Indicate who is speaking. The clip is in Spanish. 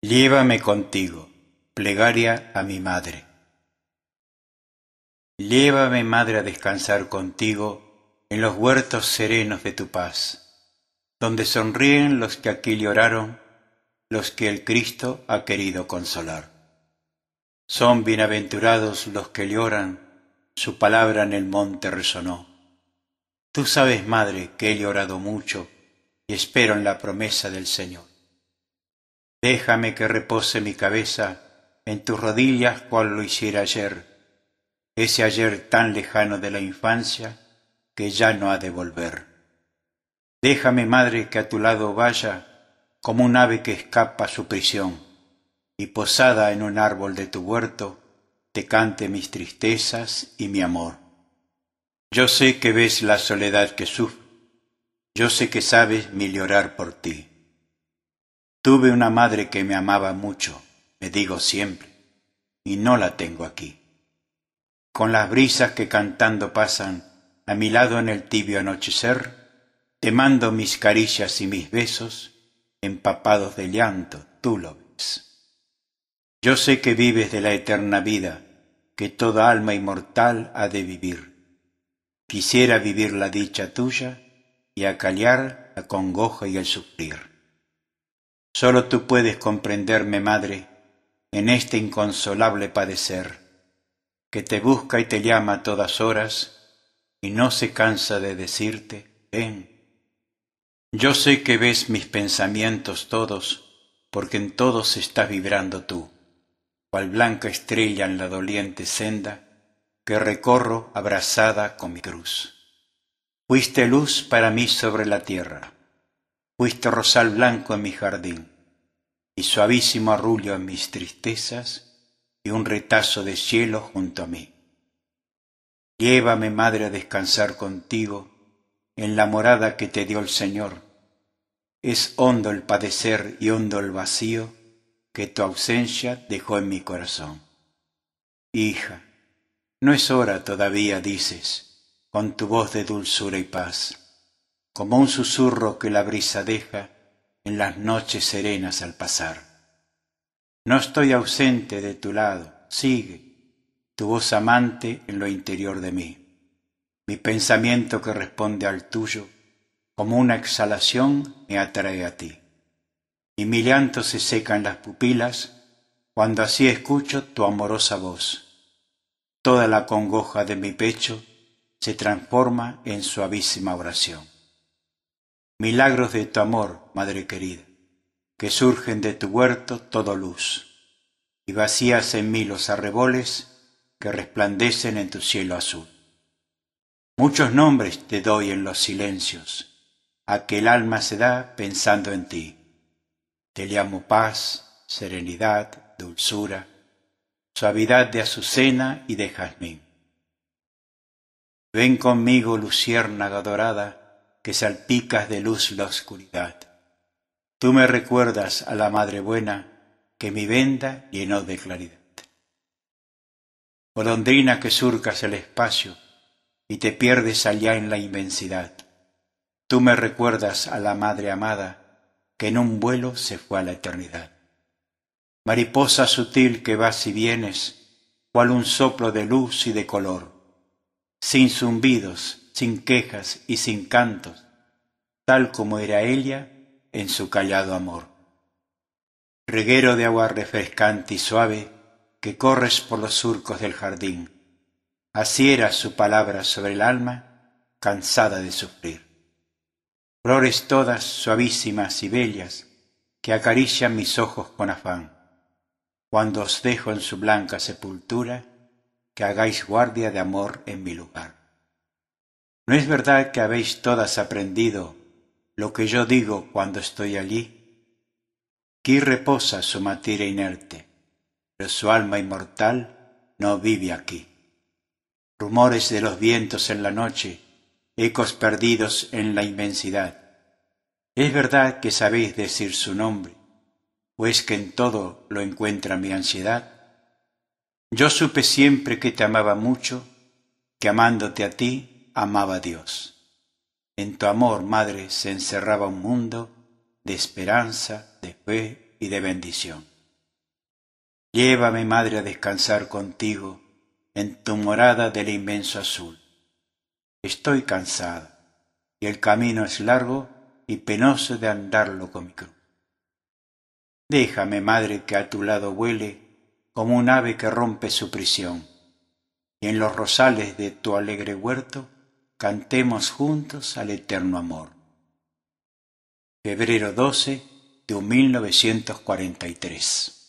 Speaker 1: Llévame contigo, plegaria a mi madre. Llévame, madre, a descansar contigo en los huertos serenos de tu paz, donde sonríen los que aquí lloraron, los que el Cristo ha querido consolar. Son bienaventurados los que lloran, su palabra en el monte resonó. Tú sabes, madre, que he llorado mucho y espero en la promesa del Señor. Déjame que repose mi cabeza en tus rodillas cual lo hiciera ayer, ese ayer tan lejano de la infancia que ya no ha de volver. Déjame, madre, que a tu lado vaya como un ave que escapa a su prisión, y posada en un árbol de tu huerto, te cante mis tristezas y mi amor. Yo sé que ves la soledad que sufro, yo sé que sabes mi llorar por ti. Tuve una madre que me amaba mucho, me digo siempre, y no la tengo aquí. Con las brisas que cantando pasan a mi lado en el tibio anochecer, te mando mis caricias y mis besos, empapados de llanto, tú lo ves. Yo sé que vives de la eterna vida, que toda alma inmortal ha de vivir. Quisiera vivir la dicha tuya y acallar la congoja y el sufrir. Solo tú puedes comprenderme, madre, en este inconsolable padecer, que te busca y te llama a todas horas, y no se cansa de decirte, ven. Yo sé que ves mis pensamientos todos, porque en todos estás vibrando tú, cual blanca estrella en la doliente senda que recorro abrazada con mi cruz. Fuiste luz para mí sobre la tierra, fuiste rosal blanco en mi jardín, y suavísimo arrullo en mis tristezas, y un retazo de cielo junto a mí. Llévame, madre, a descansar contigo en la morada que te dio el Señor. Es hondo el padecer y hondo el vacío que tu ausencia dejó en mi corazón. Hija, no es hora todavía, dices, con tu voz de dulzura y paz, como un susurro que la brisa deja en las noches serenas al pasar. No estoy ausente de tu lado, sigue tu voz amante en lo interior de mí. Mi pensamiento que responde al tuyo, como una exhalación me atrae a ti. Y mi llanto se seca en las pupilas cuando así escucho tu amorosa voz. Toda la congoja de mi pecho se transforma en suavísima oración. Milagros de tu amor, madre querida, que surgen de tu huerto todo luz, y vacías en mí los arreboles que resplandecen en tu cielo azul. Muchos nombres te doy en los silencios, a que el alma se da pensando en ti. Te llamo paz, serenidad, dulzura, suavidad de azucena y de jazmín. Ven conmigo, luciérnaga dorada, que salpicas de luz la oscuridad. Tú me recuerdas a la madre buena que mi venda llenó de claridad. Golondrina que surcas el espacio y te pierdes allá en la inmensidad. Tú me recuerdas a la madre amada que en un vuelo se fue a la eternidad. Mariposa sutil que vas y vienes, cual un soplo de luz y de color, sin zumbidos, sin quejas y sin cantos, tal como era ella en su callado amor. Reguero de agua refrescante y suave que corres por los surcos del jardín, así era su palabra sobre el alma cansada de sufrir. Flores todas suavísimas y bellas que acarician mis ojos con afán, cuando os dejo en su blanca sepultura, que hagáis guardia de amor en mi lugar. ¿No es verdad que habéis todas aprendido lo que yo digo cuando estoy allí? Aquí reposa su materia inerte, pero su alma inmortal no vive aquí. Rumores de los vientos en la noche, ecos perdidos en la inmensidad. ¿Es verdad que sabéis decir su nombre, o es que en todo lo encuentra mi ansiedad? Yo supe siempre que te amaba mucho, que amándote a ti, amaba a Dios. En tu amor, madre, se encerraba un mundo de esperanza, de fe y de bendición. Llévame, madre, a descansar contigo en tu morada del inmenso azul. Estoy cansada y el camino es largo y penoso de andarlo con mi cruz. Déjame, madre, que a tu lado vuele como un ave que rompe su prisión, y en los rosales de tu alegre huerto cantemos juntos al eterno amor. Febrero 12 de 1943.